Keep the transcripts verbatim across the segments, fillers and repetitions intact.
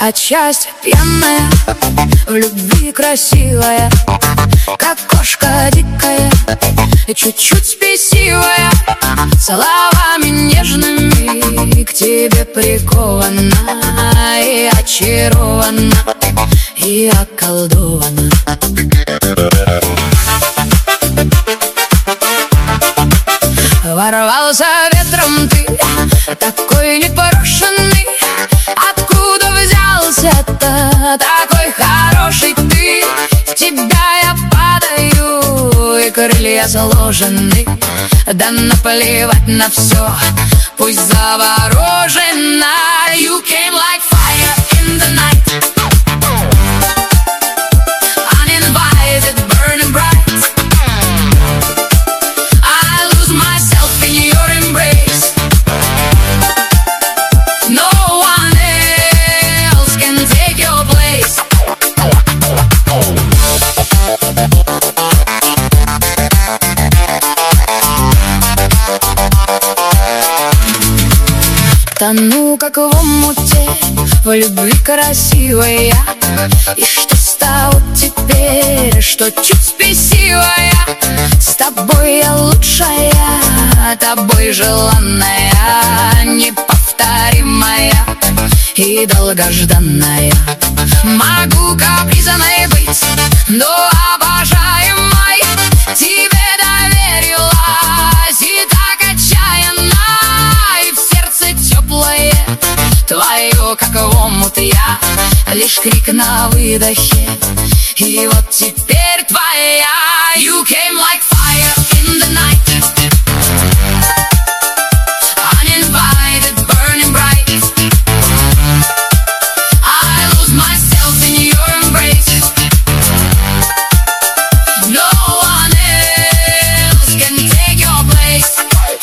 отчасти пьяная, в любви красивая, как кошка дикая и чуть-чуть спесивая, словами нежными к тебе прикована, и очарована, и околдована. Ворвался ветром ты, такой непорошенный. Откуда взялся-то такой хороший ты? В тебя я падаю, и крылья сложены. Да наплевать на все, пусть заворожена. You came like fire in the night, uninvited, burning bright. I lose myself in your embrace. No one else can take your place. Тону, как в омуте, в любви красивая. И что стало теперь, что чуть спесивая? С тобой я лучшая, тобой желанная, неповторимая и долгожданная. Могу капризной быть, но обожаемой тебе доверилась, и так отчаянно, и в сердце теплое твое, как в омут я, лишь крик на выдохе, и вот теперь твоя. You came like fire in the night, uninvited, burning bright. I lose myself in your embrace. No one else can take your place.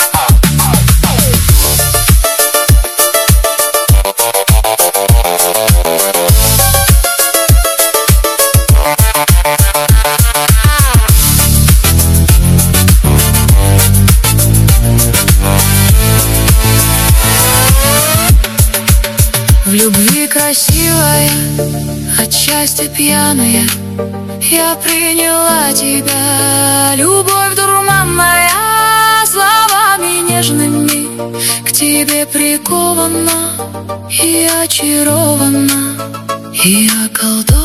В любви красивая, отчасти пьяная, я приняла тебя, любовь дурманная, словами нежными к тебе прикована, и очарована, и околдована.